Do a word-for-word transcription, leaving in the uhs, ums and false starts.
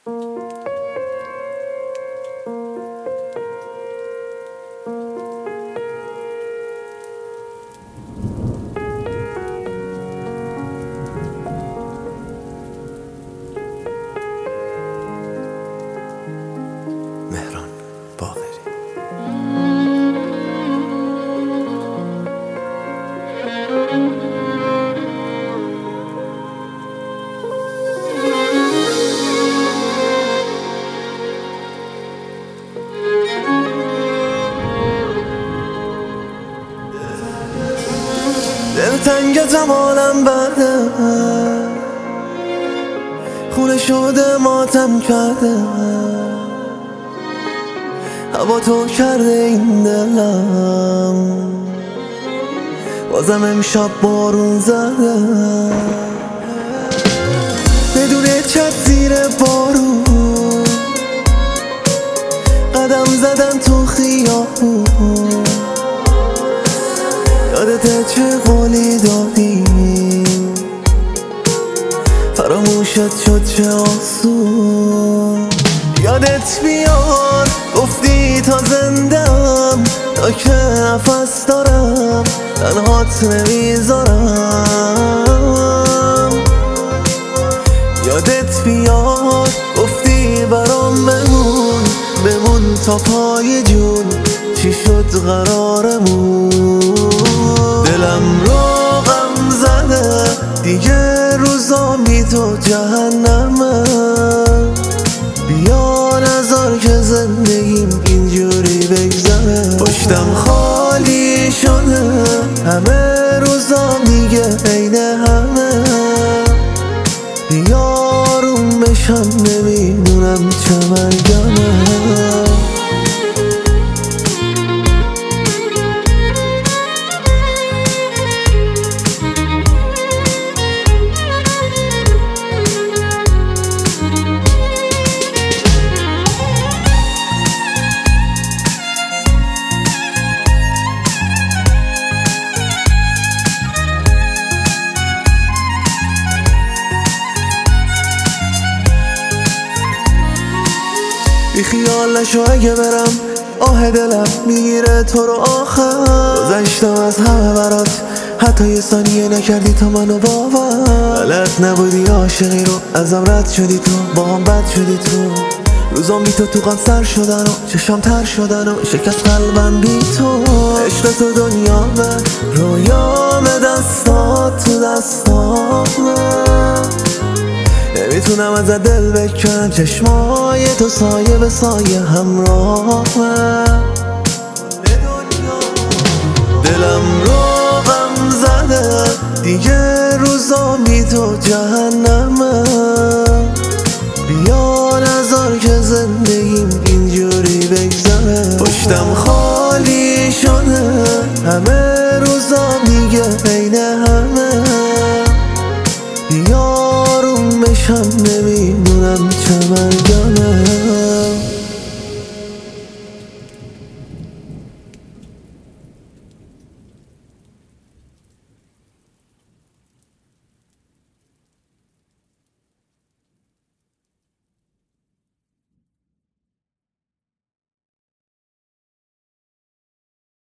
مهران باقری. دلتنگ زمانم برده، خونه شده ماتم کرده، هوا تو کرده این دلم، بازم امشب بارون زده، بدون چت زیر بارون قدم زدن تو خیابون. یادته چه قولی دادیم، فراموشت شد چه آسون. یادت بیاد گفتی تا زندم، تا که نفس دارم تنهات نمیذارم. یادت بیاد گفتی برام بمون، بمون تا پای جون، چی شد قرارمون. دلم رو غم زده دیگه، روزا بی تو جهنمه. بیا نذار که زندگیم اینجوری بگذره. پشتم خالی شده، همه روزا دیگه عین همه. بیا آروم بشم، نمیدونم چه مرگمه. بی خیال نشو اگه برم، آه دلم میگیره تو رو آخر. گذشتم از همه برات، حتی یه ثانیه نکردی تا منو باور. بلد نبودی عاشقی رو، ازم رد شدی تو، با هم بد شدی تو. روزام بی تو تو غم سر شدن و چشام تر شدن و شکست قلبم بی تو. عشق تو دنیامه، رویام، دستات تو دستامه. نمیتونم ازت دل بکنم، چشمای تو سایه به سایه همراهمه. دلم رو غم زده دیگه، روزا بی تو جهنمه. بیا نذار که زندگیم اینجوری بگذره. پشتم خالی شده، همه روزا دیگه عین همه. بیا آروم بشم، نمیدونم چه مرگمه.